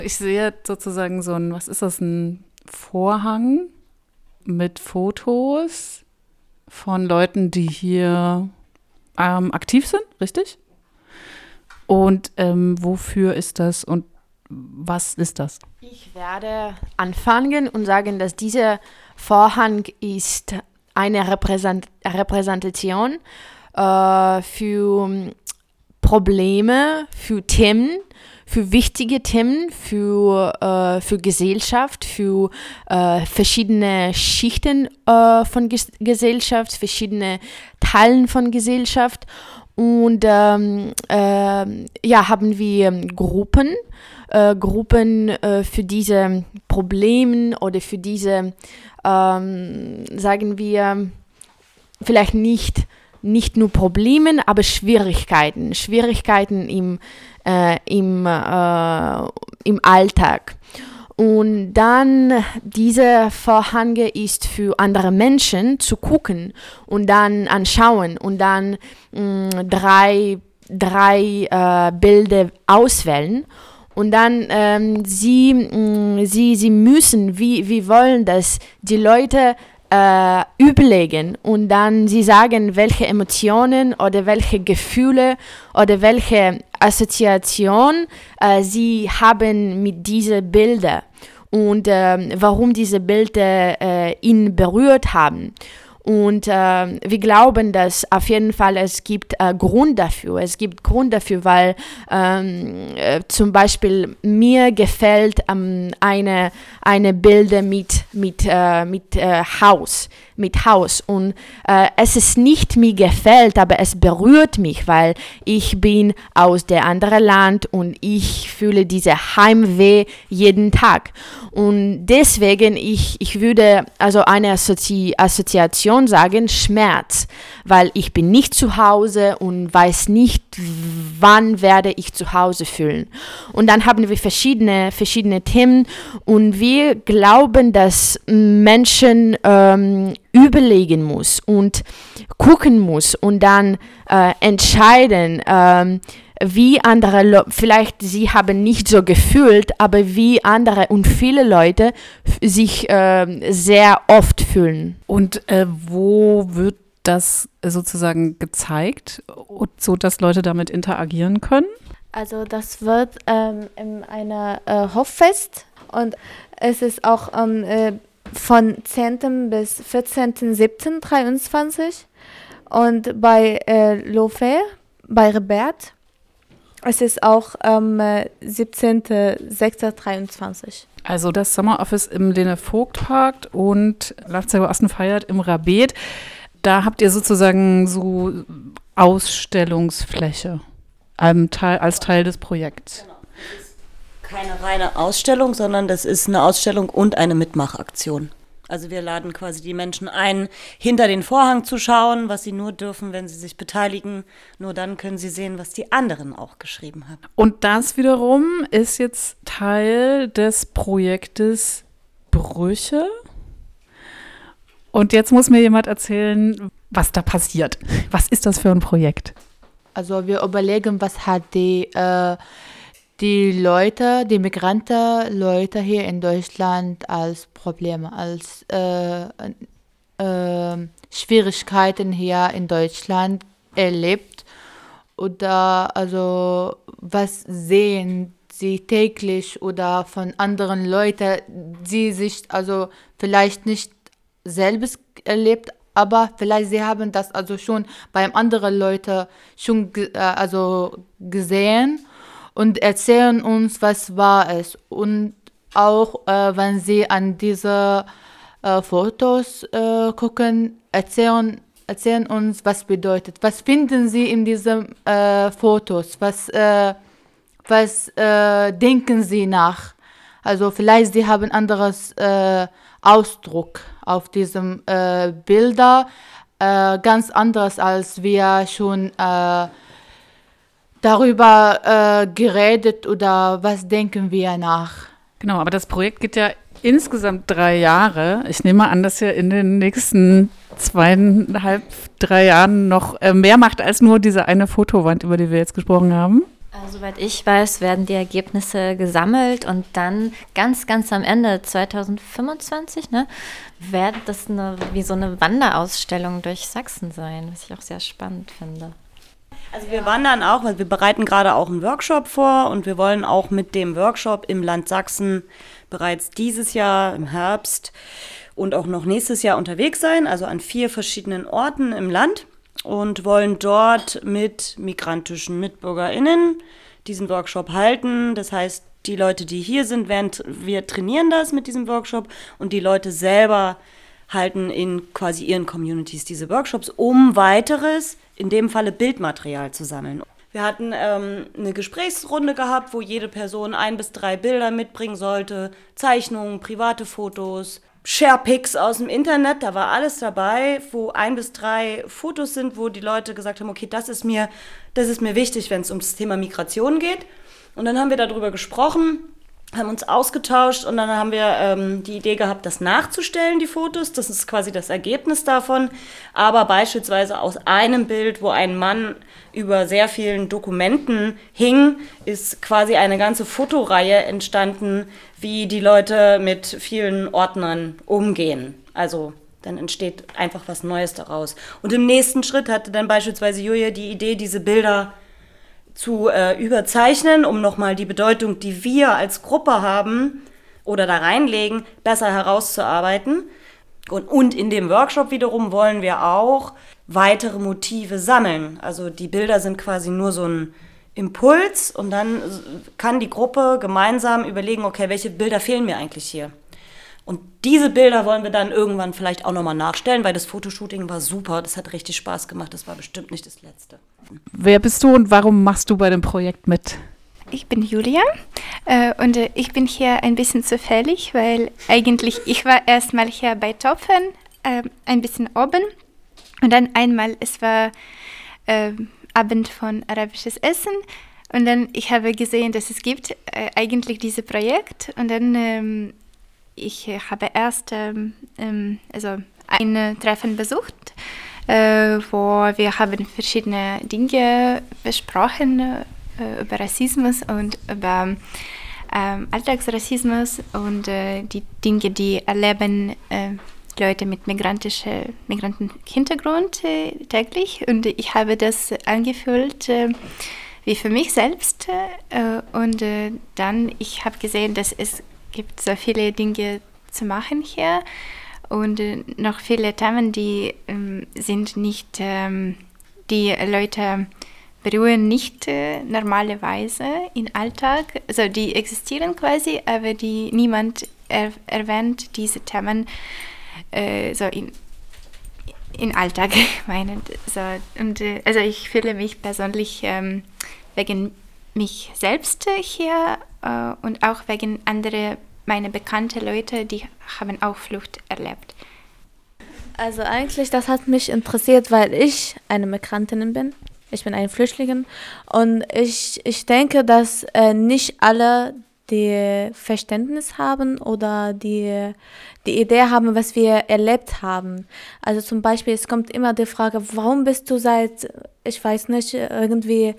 Ich sehe sozusagen so ein, was ist das, ein Vorhang mit Fotos von Leuten, die hier aktiv sind, richtig? Und wofür ist das und was ist das? Ich werde anfangen und sagen, dass dieser Vorhang ist eine Repräsentation für Probleme, für Themen, für wichtige Themen, für Gesellschaft, für verschiedene Schichten von Gesellschaft, verschiedene Teilen von Gesellschaft. Und haben wir Gruppen für diese Probleme oder für diese, sagen wir, vielleicht nicht nur Probleme, aber Schwierigkeiten im Alltag. Und dann dieser Vorhang ist für andere Menschen zu gucken und dann anschauen und dann drei Bilder auswählen. Und dann sie müssen, wie wollen das die Leute überlegen und dann sie sagen, welche Emotionen oder welche Gefühle oder welche Assoziation sie haben mit diesen Bildern und warum diese Bilder ihn berührt haben. Und wir glauben, dass auf jeden Fall es gibt Grund dafür. Es gibt Grund dafür, weil zum Beispiel mir gefällt eine Bilder mit Haus. Und es ist nicht mir gefällt, aber es berührt mich, weil ich bin aus der anderen Land und ich fühle diese Heimweh jeden Tag. Und deswegen ich würde also eine Assoziation sagen, Schmerz, weil ich bin nicht zu Hause und weiß nicht, wann werde ich zu Hause fühlen. Und dann haben wir verschiedene Themen und wir glauben, dass Menschen überlegen muss und gucken muss und dann entscheiden, wie andere, vielleicht sie haben nicht so gefühlt, aber wie andere und viele Leute sich sehr oft fühlen. Und wo wird das sozusagen gezeigt, so dass Leute damit interagieren können? Also das wird in einer Hoffest und es ist auch von 10. bis 14.07.23 und bei Lofer, bei Rebert. Es ist auch 17.06.23. Also das Summer Office im Lene-Vogt-Park und Lafzeiger Osten feiert im Rabet. Da habt ihr sozusagen so Ausstellungsfläche als Teil des Projekts. Genau. Das ist keine reine Ausstellung, sondern das ist eine Ausstellung und eine Mitmachaktion. Also wir laden quasi die Menschen ein, hinter den Vorhang zu schauen, was sie nur dürfen, wenn sie sich beteiligen. Nur dann können sie sehen, was die anderen auch geschrieben haben. Und das wiederum ist jetzt Teil des Projektes Brüche. Und jetzt muss mir jemand erzählen, was da passiert. Was ist das für ein Projekt? Also wir überlegen, was hat die Leute, die Migranten-Leute hier in Deutschland als Probleme, als Schwierigkeiten hier in Deutschland erlebt oder also was sehen sie täglich oder von anderen Leuten, die sich also vielleicht nicht selbst erlebt, aber vielleicht sie haben das also schon bei anderen Leuten schon gesehen und erzählen uns, was war es. Und auch wenn sie an diese Fotos gucken, erzählen uns, was bedeutet. Was finden sie in diesen Fotos? Was denken sie nach? Also vielleicht sie haben anderes Ausdruck auf diesem Bilder, ganz anders als wir schon darüber geredet oder was denken wir nach. Genau, aber das Projekt geht ja insgesamt 3 Jahre. Ich nehme an, dass ihr in den nächsten 2,5, 3 Jahren noch mehr macht als nur diese eine Fotowand, über die wir jetzt gesprochen haben. Soweit ich weiß, werden die Ergebnisse gesammelt und dann ganz, ganz am Ende 2025, ne, wird das wie so eine Wanderausstellung durch Sachsen sein, was ich auch sehr spannend finde. Also wir wandern auch, weil wir bereiten gerade auch einen Workshop vor und wir wollen auch mit dem Workshop im Land Sachsen bereits dieses Jahr im Herbst und auch noch nächstes Jahr unterwegs sein, also an 4 verschiedenen Orten im Land. Und wollen dort mit migrantischen MitbürgerInnen diesen Workshop halten. Das heißt, die Leute, die hier sind, wir trainieren das mit diesem Workshop und die Leute selber halten in quasi ihren Communities diese Workshops, um weiteres, in dem Falle Bildmaterial zu sammeln. Wir hatten eine Gesprächsrunde gehabt, wo jede Person 1 bis 3 Bilder mitbringen sollte, Zeichnungen, private Fotos, Sharepics aus dem Internet, da war alles dabei, wo 1 bis 3 Fotos sind, wo die Leute gesagt haben, okay, das ist mir wichtig, wenn es ums Thema Migration geht. Und dann haben wir darüber gesprochen, haben uns ausgetauscht und dann haben wir die Idee gehabt, das nachzustellen, die Fotos. Das ist quasi das Ergebnis davon. Aber beispielsweise aus einem Bild, wo ein Mann über sehr vielen Dokumenten hing, ist quasi eine ganze Fotoreihe entstanden, wie die Leute mit vielen Ordnern umgehen. Also dann entsteht einfach was Neues daraus. Und im nächsten Schritt hatte dann beispielsweise Julia die Idee, diese Bilder zu überzeichnen, um nochmal die Bedeutung, die wir als Gruppe haben oder da reinlegen, besser herauszuarbeiten. Und in dem Workshop wiederum wollen wir auch weitere Motive sammeln. Also die Bilder sind quasi nur so ein Impuls und dann kann die Gruppe gemeinsam überlegen, okay, welche Bilder fehlen mir eigentlich hier? Und diese Bilder wollen wir dann irgendwann vielleicht auch nochmal nachstellen, weil das Fotoshooting war super, das hat richtig Spaß gemacht, das war bestimmt nicht das letzte. Wer bist du und warum machst du bei dem Projekt mit? Ich bin Julia und ich bin hier ein bisschen zufällig, weil eigentlich ich war erstmal hier bei Topfen, ein bisschen oben und dann einmal, es war Abend von arabisches Essen und dann ich habe gesehen, dass es gibt eigentlich dieses Projekt und dann ich habe erst also ein Treffen besucht, wo wir haben verschiedene Dinge besprochen über Rassismus und über Alltagsrassismus und die Dinge, die erleben Leute mit Migrantenhintergrund täglich. Und ich habe das angefühlt wie für mich selbst. Und dann, ich habe gesehen, dass es gibt so viele Dinge zu machen hier und noch viele Themen, die sind nicht, die Leute berühren nicht normalerweise im Alltag, also die existieren quasi, aber die niemand erwähnt diese Themen so in Alltag meinen. So, und also ich fühle mich persönlich wegen mich selbst hier und auch wegen andere meine bekannten Leute, die haben auch Flucht erlebt. Also eigentlich, das hat mich interessiert, weil ich eine Migrantin bin. Ich bin eine Flüchtling und ich denke, dass nicht alle die Verständnis haben oder die Idee haben, was wir erlebt haben. Also zum Beispiel, es kommt immer die Frage, warum bist du seit, ich weiß nicht, irgendwie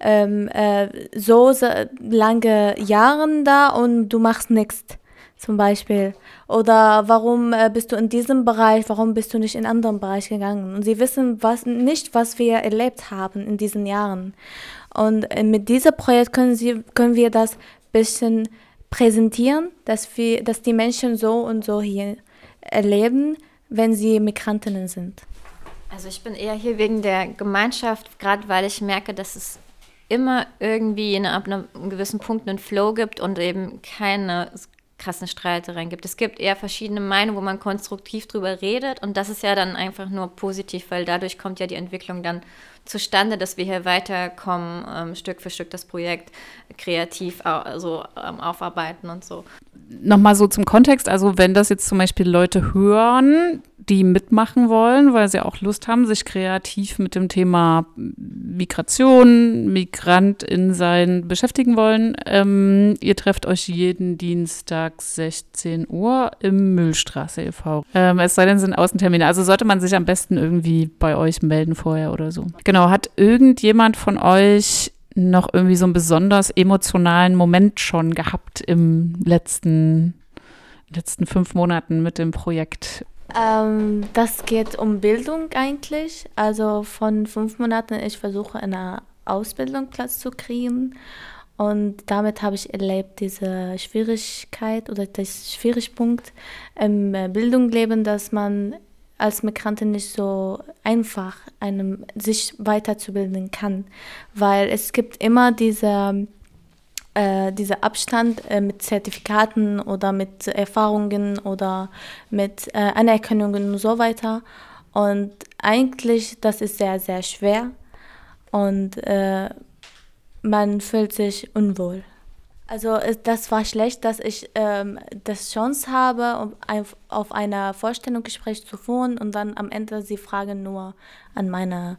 so lange Jahren da und du machst nichts, zum Beispiel. Oder warum bist du in diesem Bereich, warum bist du nicht in einen anderen Bereich gegangen? Und sie wissen nicht, was wir erlebt haben in diesen Jahren. Und mit diesem Projekt können wir das ein bisschen präsentieren, dass die Menschen so und so hier erleben, wenn sie Migrantinnen sind. Also ich bin eher hier wegen der Gemeinschaft, gerade weil ich merke, dass es immer irgendwie ab einem gewissen Punkt einen Flow gibt und eben keine krassen Streitereien gibt. Es gibt eher verschiedene Meinungen, wo man konstruktiv drüber redet und das ist ja dann einfach nur positiv, weil dadurch kommt ja die Entwicklung dann zustande, dass wir hier weiterkommen, Stück für Stück das Projekt kreativ aufarbeiten und so. Nochmal so zum Kontext, also wenn das jetzt zum Beispiel Leute hören, die mitmachen wollen, weil sie auch Lust haben, sich kreativ mit dem Thema Migration, Migrantin sein beschäftigen wollen. Ihr trefft euch jeden Dienstag 16 Uhr im Mühlstraße e.V. Es sei denn, sind Außentermine. Also sollte man sich am besten irgendwie bei euch melden vorher oder so. Genau, hat irgendjemand von euch noch irgendwie so einen besonders emotionalen Moment schon gehabt im letzten 5 Monaten mit dem Projekt? Das geht um Bildung eigentlich. Also von 5 Monaten, ich versuche eine Ausbildung Platz zu kriegen. Und damit habe ich erlebt, diese Schwierigkeit oder das Schwierigpunkt im Bildungsleben, dass man als Migrantin nicht so einfach sich weiterzubilden kann. Weil es gibt immer dieser Abstand mit Zertifikaten oder mit Erfahrungen oder mit Anerkennungen und so weiter. Und eigentlich, das ist sehr, sehr schwer und man fühlt sich unwohl. Also das war schlecht, dass ich das Chance habe, um auf einer Vorstellungsgespräch zu wohnen und dann am Ende sie fragen nur an meine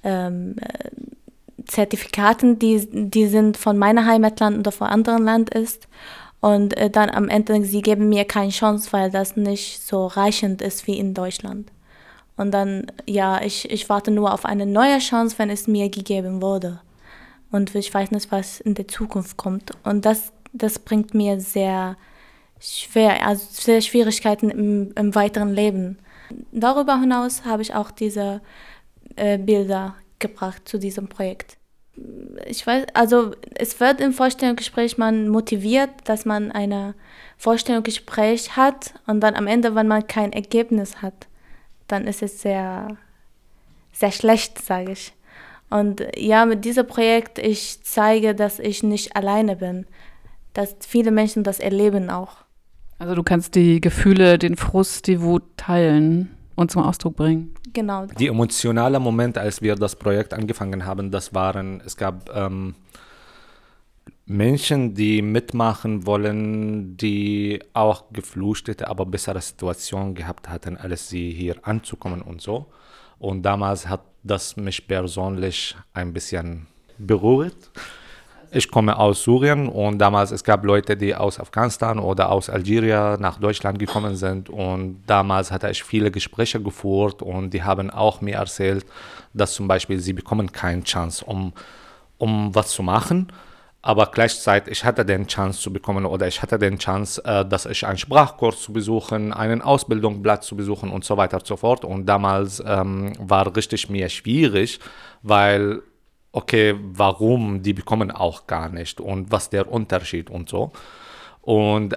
Zertifikaten, die sind von meinem Heimatland oder von anderen Land ist. Und dann am Ende, sie geben mir keine Chance, weil das nicht so reichend ist wie in Deutschland. Und dann, ja, ich warte nur auf eine neue Chance, wenn es mir gegeben wurde. Und ich weiß nicht, was in der Zukunft kommt. Und das bringt mir sehr Schwierigkeiten im weiteren Leben. Darüber hinaus habe ich auch diese Bilder gebracht zu diesem Projekt. Ich weiß, also es wird im Vorstellungsgespräch man motiviert, dass man ein Vorstellungsgespräch hat und dann am Ende, wenn man kein Ergebnis hat, dann ist es sehr, sehr schlecht, sage ich. Und ja, mit diesem Projekt, ich zeige, dass ich nicht alleine bin, dass viele Menschen das erleben auch. Also du kannst die Gefühle, den Frust, die Wut teilen und zum Ausdruck bringen. Genau. Die emotionale Moment, als wir das Projekt angefangen haben, es gab Menschen, die mitmachen wollen, die auch Geflüchtete, aber bessere Situation gehabt hatten, als sie hier anzukommen und so. Und damals hat das mich persönlich ein bisschen berührt. Ich komme aus Syrien und damals es gab Leute, die aus Afghanistan oder aus Algerien nach Deutschland gekommen sind und damals hatte ich viele Gespräche geführt und die haben auch mir erzählt, dass zum Beispiel sie bekommen keine Chance, um was zu machen, aber gleichzeitig ich hatte den Chance zu bekommen oder ich hatte den Chance, dass ich einen Sprachkurs zu besuchen, einen Ausbildungsplatz zu besuchen und so weiter und so fort und damals war richtig mir schwierig, weil okay, warum, die bekommen auch gar nicht und was der Unterschied und so. Und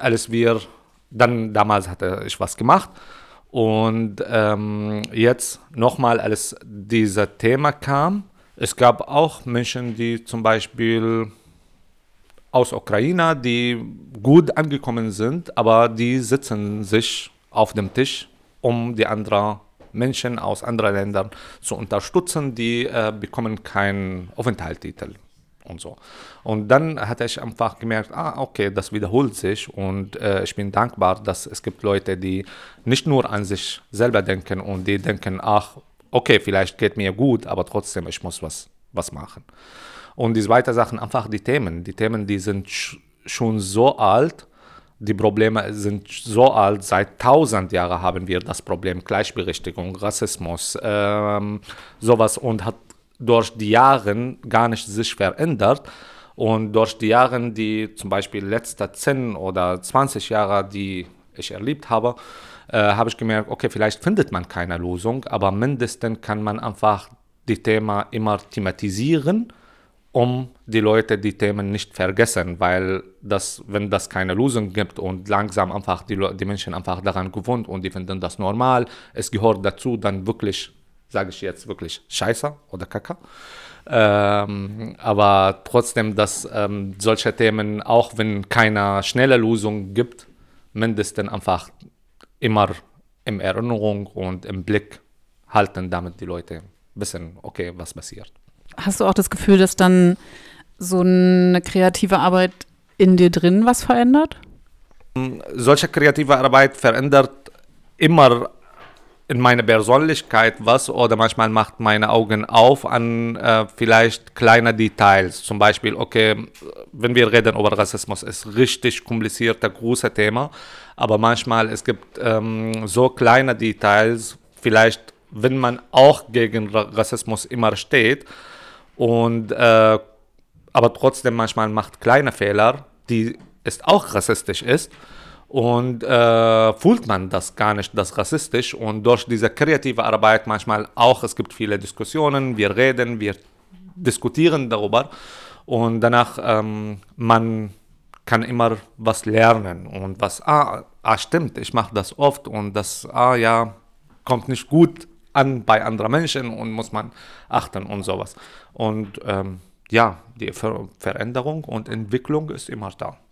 damals hatte ich was gemacht und jetzt nochmal, als dieses Thema kam, es gab auch Menschen, die zum Beispiel aus Ukraine, die gut angekommen sind, aber die sitzen sich auf dem Tisch, um die anderen Menschen aus anderen Ländern zu unterstützen, die bekommen keinen Aufenthaltstitel und so. Und dann hatte ich einfach gemerkt, okay, das wiederholt sich und ich bin dankbar, dass es gibt Leute, die nicht nur an sich selber denken und die denken, okay, vielleicht geht mir gut, aber trotzdem, ich muss was machen. Und die zweite Sache, einfach die Themen, die sind schon so alt, die Probleme sind so alt, seit 1000 Jahren haben wir das Problem Gleichberechtigung, Rassismus, sowas und hat durch die Jahre gar nicht sich verändert und durch die Jahre, die zum Beispiel letzte 10 oder 20 Jahre, die ich erlebt habe, habe ich gemerkt, okay, vielleicht findet man keine Lösung, aber mindestens kann man einfach die Themen immer thematisieren, um die Leute die Themen nicht vergessen, weil wenn das keine Lösung gibt und langsam einfach die Menschen einfach daran gewohnt und die finden das normal, es gehört dazu, dann wirklich, sage ich jetzt wirklich Scheiße oder Kacke. Aber trotzdem, dass solche Themen, auch wenn keine schnelle Lösung gibt, mindestens einfach immer in Erinnerung und im Blick halten, damit die Leute wissen, okay, was passiert. Hast du auch das Gefühl, dass dann so eine kreative Arbeit in dir drin was verändert? Solche kreative Arbeit verändert immer in meiner Persönlichkeit was oder manchmal macht meine Augen auf an vielleicht kleine Details. Zum Beispiel, okay, wenn wir reden über Rassismus, ist richtig kompliziertes, großes Thema, aber manchmal es gibt so kleine Details, vielleicht wenn man auch gegen Rassismus immer steht, und aber trotzdem manchmal macht kleine Fehler, die ist auch rassistisch ist. Und fühlt man das gar nicht, das rassistisch. Und durch diese kreative Arbeit manchmal auch, es gibt viele Diskussionen, wir reden, wir diskutieren darüber. Und danach, man kann immer was lernen. Und was, stimmt, ich mache das oft. Und das, kommt nicht gut an bei anderen Menschen und muss man achten und sowas. Und die Veränderung und Entwicklung ist immer da.